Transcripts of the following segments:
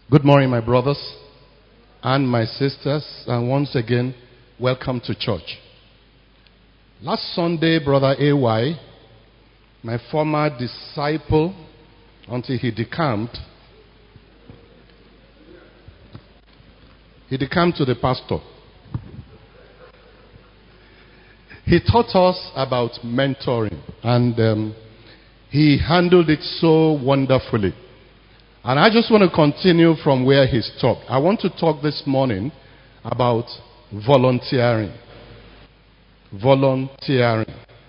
Good morning, my brothers and my sisters, and once again, welcome to church. Last Sunday, Brother AY, my former disciple, until he decamped to the pastor. He taught us about mentoring, and he handled it so wonderfully. And I just want to continue from where he stopped. I want to talk this morning about volunteering. Volunteering.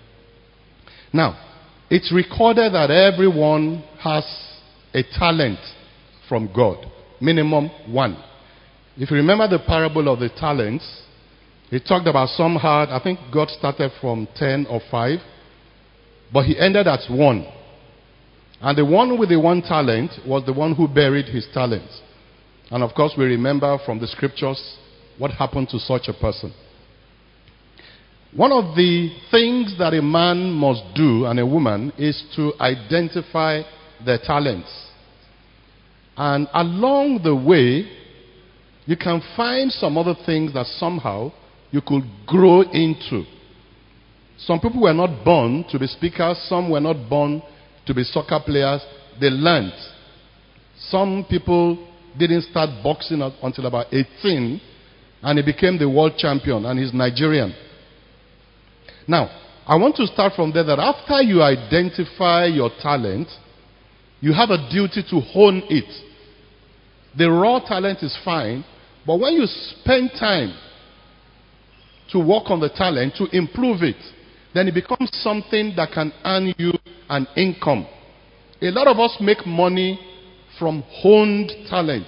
Now, it's recorded that everyone has a talent from God. Minimum one. If you remember the parable of the talents, he talked about some had, I think God started from 10 or 5, but he ended at 1. And the one with the 1 talent was the one who buried his talent. And of course, we remember from the scriptures what happened to such a person. One of the things that a man must do and a woman is to identify their talents. And along the way, you can find some other things that somehow you could grow into. Some people were not born to be speakers. Some were not born to be soccer players. They learned. Some people didn't start boxing until about 18, and he became the world champion, and he's Nigerian. Now, I want to start from there that after you identify your talent, you have a duty to hone it. The raw talent is fine, but when you spend time to work on the talent, to improve it, then it becomes something that can earn you an income. A lot of us make money from honed talents.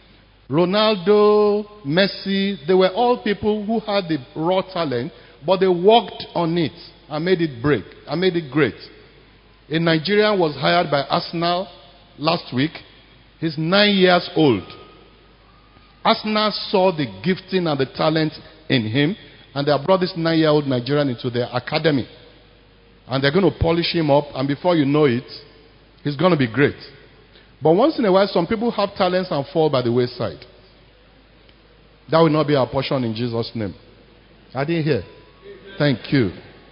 Ronaldo, Messi, they were all people who had the raw talent, but they worked on it and made it great. A Nigerian was hired by Arsenal last week. He's 9 years old. Arsenal saw the gifting and the talent in him, and they have brought this 9-year-old Nigerian into their academy. And they're going to polish him up, and before you know it, he's going to be great. But once in a while, some people have talents and fall by the wayside. That will not be our portion in Jesus' name. I didn't hear. Thank you.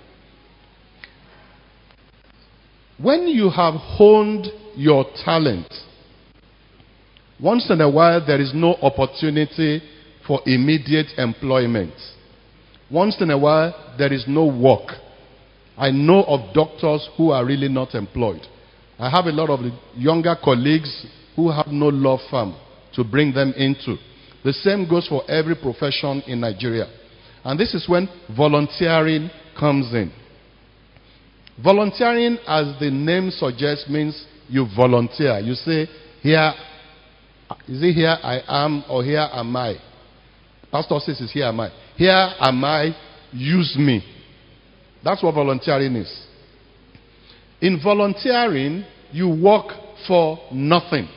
When you have honed your talent, once in a while there is no opportunity for immediate employment. Once in a while there is no work. I know of doctors who are really not employed. I have a lot of younger colleagues who have no law firm to bring them into. The same goes for every profession in Nigeria. And this is when volunteering comes in. Volunteering, as the name suggests, means you volunteer. You say, here, is it here I am or here am I? Pastor says it's here am I. Here am I, use me. That's what volunteering is. In volunteering, you work for nothing.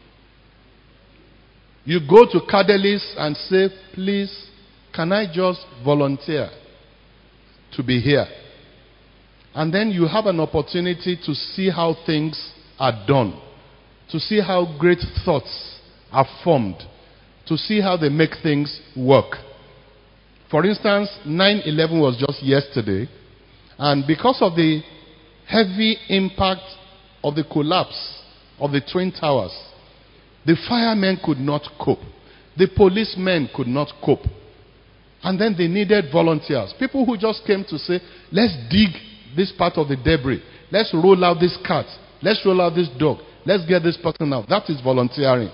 You go to Cadelis and say, please, can I just volunteer to be here? And then you have an opportunity to see how things are done, to see how great thoughts are formed, to see how they make things work. For instance, 9/11 was just yesterday, and because of the heavy impact of the collapse of the Twin Towers, the firemen could not cope. The policemen could not cope. And then they needed volunteers. People who just came to say, let's dig this part of the debris. Let's roll out this cat. Let's roll out this dog. Let's get this person out. That is volunteering.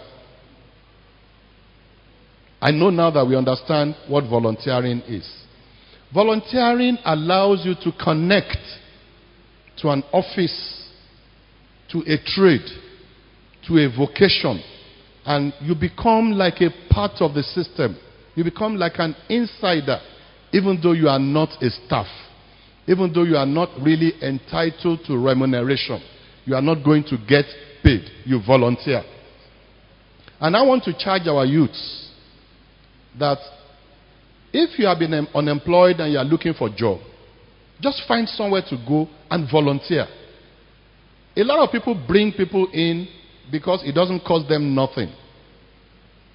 I know now that we understand what volunteering is. Volunteering allows you to connect to an office, to a trade, to a vocation, and you become like a part of the system. You become like an insider, even though you are not a staff, even though you are not really entitled to remuneration. You are not going to get paid. You volunteer. And I want to charge our youths that if you have been unemployed and you are looking for a job, just find somewhere to go and volunteer. A lot of people bring people in because it doesn't cost them nothing.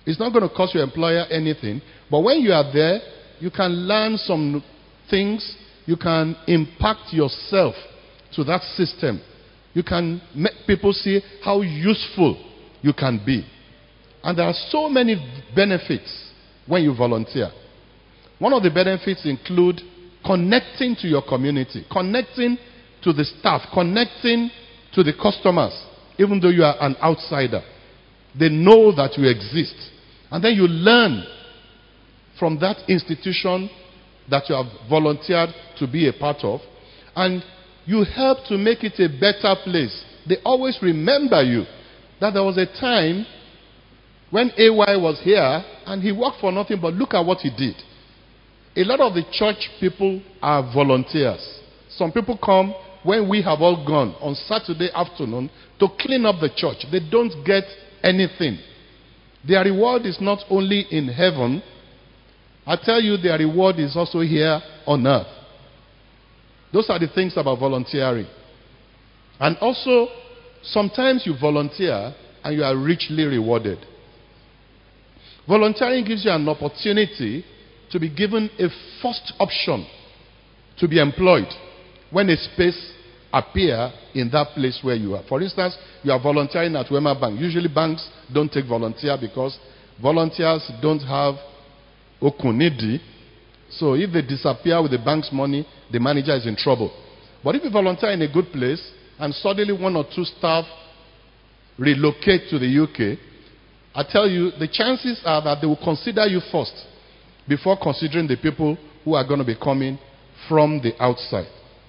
It's not going to cost your employer anything. But when you are there, you can learn some things. You can impact yourself to that system. You can make people see how useful you can be. And there are so many benefits when you volunteer. One of the benefits include connecting to your community, connecting to the staff, connecting to the customers, even though you are an outsider. They know that you exist. And then you learn from that institution that you have volunteered to be a part of. And you help to make it a better place. They always remember you. That there was a time when AY was here and he worked for nothing, but look at what he did. A lot of the church people are volunteers. Some people come when we have all gone on Saturday afternoon to clean up the church. They don't get anything. Their reward is not only in heaven. I tell you, their reward is also here on earth. Those are the things about volunteering. And also, sometimes you volunteer and you are richly rewarded. Volunteering gives you an opportunity to be given a first option to be employed when a space appears in that place where you are. For instance, you are volunteering at Wema Bank. Usually banks don't take volunteer because volunteers don't have okunidi. So if they disappear with the bank's money, the manager is in trouble. But if you volunteer in a good place and suddenly one or two staff relocate to the UK, I tell you, the chances are that they will consider you first before considering the people who are going to be coming from the outside.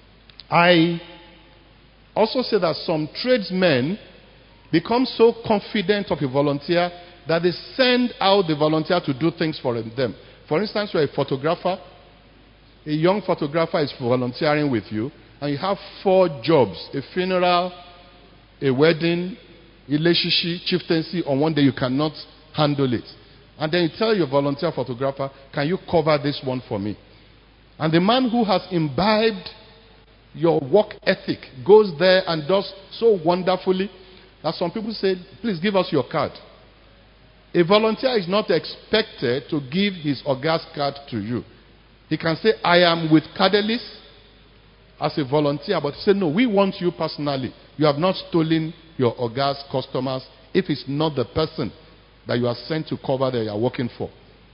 I also say that some tradesmen become so confident of a volunteer that they send out the volunteer to do things for them. For instance, you're a photographer. A young photographer is volunteering with you, and you have 4 jobs: a funeral, a wedding, relationship, chieftaincy. On one day you cannot handle it. And then you tell your volunteer photographer, can you cover this one for me? And the man who has imbibed your work ethic goes there and does so wonderfully that some people say, please give us your card. A volunteer is not expected to give his Oga's card to you. He can say, I am with Cadelis as a volunteer, but say, no, we want you personally. You have not stolen your Oga's customers if it's not the person that you are sent to cover that you are working for.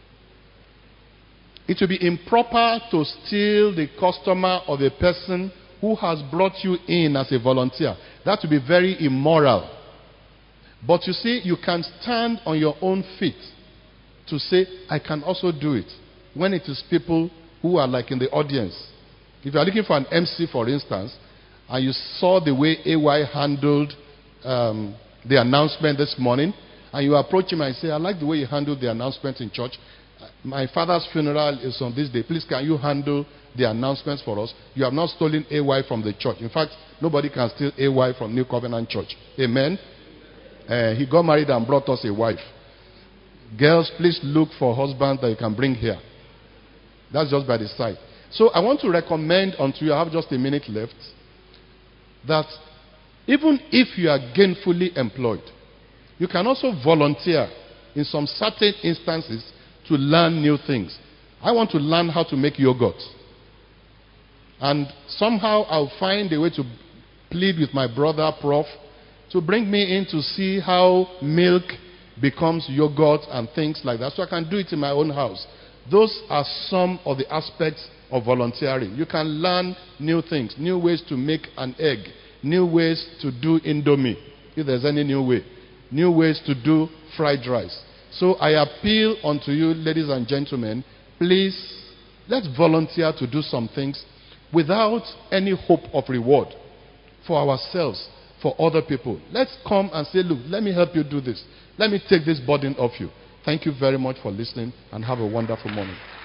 It will be improper to steal the customer of a person who has brought you in as a volunteer. That will be very immoral. But you see, you can stand on your own feet to say, I can also do it. When it is people who are like in the audience. If you are looking for an MC, for instance, and you saw the way AY handled the announcement this morning, and you approach him and say, I like the way you handled the announcement in church. My father's funeral is on this day. Please, can you handle the announcements for us? You have not stolen AY from the church. In fact, nobody can steal AY from New Covenant Church. Amen? He got married and brought us a wife. Girls, please look for husbands that you can bring here. That's just by the side. So I want to recommend unto you, I have just a minute left, that even if you are gainfully employed, you can also volunteer in some certain instances to learn new things. I want to learn how to make yogurt. And somehow I'll find a way to plead with my brother, Prof, to bring me in to see how milk becomes yogurt and things like that. So I can do it in my own house. Those are some of the aspects of volunteering. You can learn new things, new ways to make an egg, new ways to do Indomie, if there's any new way, new ways to do fried rice. So I appeal unto you, ladies and gentlemen, please, let's volunteer to do some things without any hope of reward for ourselves, for other people. Let's come and say, look, let me help you do this. Let me take this burden off you. Thank you very much for listening and have a wonderful morning.